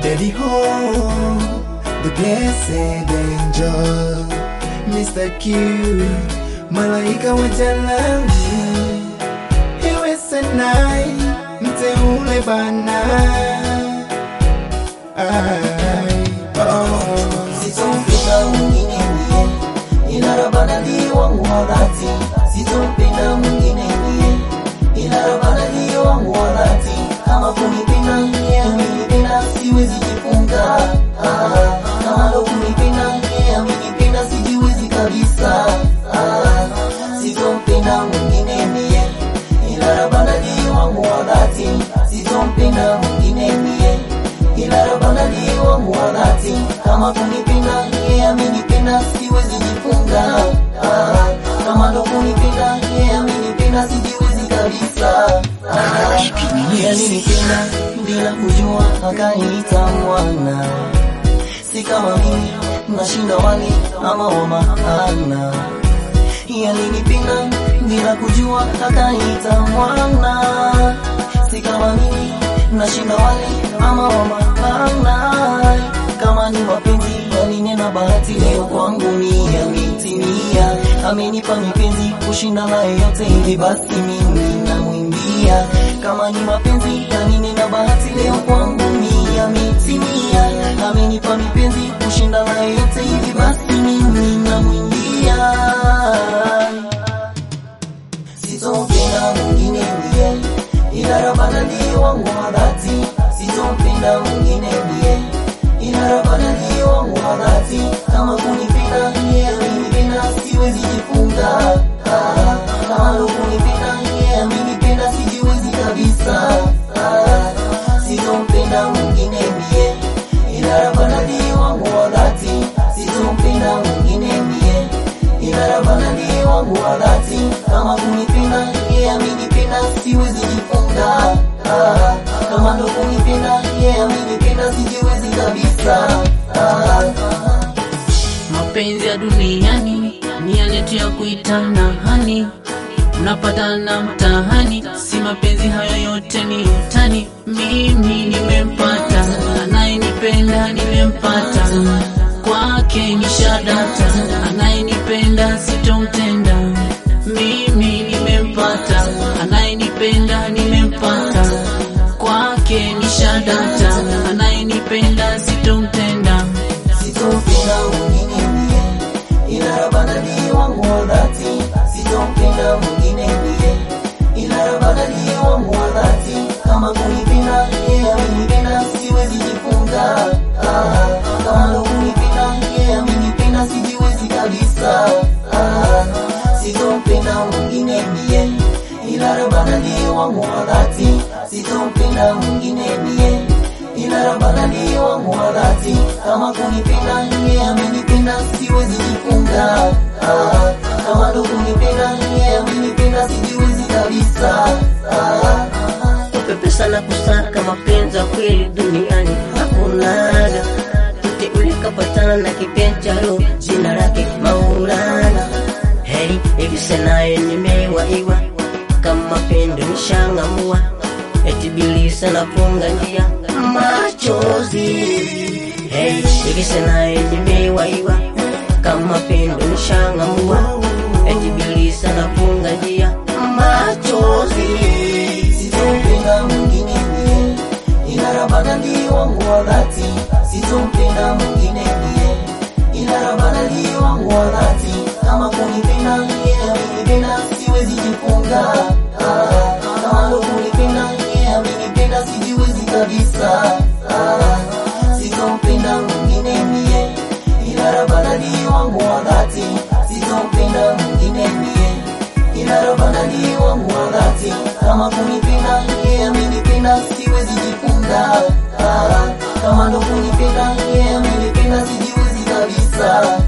Daddy home, the blessed angel, Mr. Cute, malaika wa jalali, hewe sanai, mteule bana. Sitompenda mwingine ndiye, ila Rabbana ndiye wangu wa dhati. Sitompenda mwingine ndiye, ila Rabbana ndiye wangu wa dhati. Kama kunipenda yeye amenipenda, siwezi jifunga. Kama ndo kunipenda yeye amenipenda, sijiwezi kabisa. Sitompenda mwingine ndiye, ila Rabbana ndiye wangu wa dhati. Sitompenda mwingine ndiye, ila Rabbana ndiye wangu wa dhati. Kama kunipenda yeye amenipenda, siwezi jifunga. Kama ndo kunipenda yeye amenipenda, sijiwezi kabisa. Yeye alinipenda bila kujua, akaniita mwana. Si kama mimi nashinda wali ama wa maana. Yeye alinipenda bila kujua, akaniita mwana. Si kama mimi nashinda wali ama wa maana. Kama ni mapenzi alinena bahati, leo kwangu ni ametimia. Amenipa mipenzi kushinda na yote, hivi basi mimi namwimbia. Kama ni mapenzi alinena bahati, leo kwangu ni ametimia. Amenipa mipenzi kushinda na yote, hivi basi mimi namwimbia. Sitompenda mwingine ndiye, ila Rabbana ndiye wangu wa dhati. Sitompenda mwingine ndiye, ila Rabbana ndiye wangu wa dhati. Kama kunipenda yeye amenipenda, siwezi jifunga. Kama ndo kunipenda yeye amenipenda, sijiwezi kabisa. Sitompenda mwingine ndiye, ila Rabbana ndiye wangu wa dhati. Sitompenda mwingine ndiye, ila Rabbana ndiye wangu wa dhati. Kama kunipenda yeye amenipenda, siwezi jifunga. Kama ndo kunipenda yeye amenipenda, sijiwezi kabisa. Mapenzi ya duniani ni yale tu ya kuitana hani, unapatana mtahani. Si mapenzi hayo yote ni utani. Mimi nimempata anayenipenda, nimempata kwake ni shadata. Anayenipenda sitomtenda. Mimi nimempata anayenipenda, nimempata kwake ni shadata. Anayenipenda sitomtenda. Sitompenda mwingine ndiye, ila Rabbana ndiye wangu wa dhati. Sitompenda mwingine ndiye, ila Rabbana ndiye wangu wa dhati. Kama kunipenda yeye amenipenda, siwezi jifunga. Kama ndo kunipenda yeye amenipenda, sijiwezi kabisa. Sitompenda mwingine ndiye, ila Rabbana ndiye wangu wa dhati. Sitompenda mwingine ndiye, ila Rabbana ndiye wangu wa dhati. Kama kunipenda yeye amenipenda, siwezi jifunga. Kama ndo kunipenda yeye amenipenda, sijiwezi kabisa. Upepe sana kusaka mapenzi ya kweli duniani hakunaga. Mte ule kapatana na kipenzi cha roho, jina lake Maulana. Hey, hivi senaye nimewaiwa, kama pendo nishangamua. Eti bilisa nafunga njia machozi. Hey, hivi senaye nimewaiwa, kama pendo nishangamua. Eti bilisa nafunga njia machozi. Sitompenda mwingine ndiye, ila Rabbana ndiye wangu wa dhati. Sitompenda mwingine ndiye, ila Rabbana ndiye wangu wa dhati. Kama kunipenda yeye amenipenda, siwezi jifunga. Kama ndo kunipenda yeye amenipenda, sijiwezi kabisa. Sitompenda mwingine ndiye, ila Rabbana ndiye wangu wa dhati. Sitompenda mwingine ndiye, ila Rabbana ndiye wangu wa dhati. Kama kunipenda yeye amenipenda, siwezi jifunga. Kama ndo kunipenda yeye amenipenda, sijiwezi kabisa.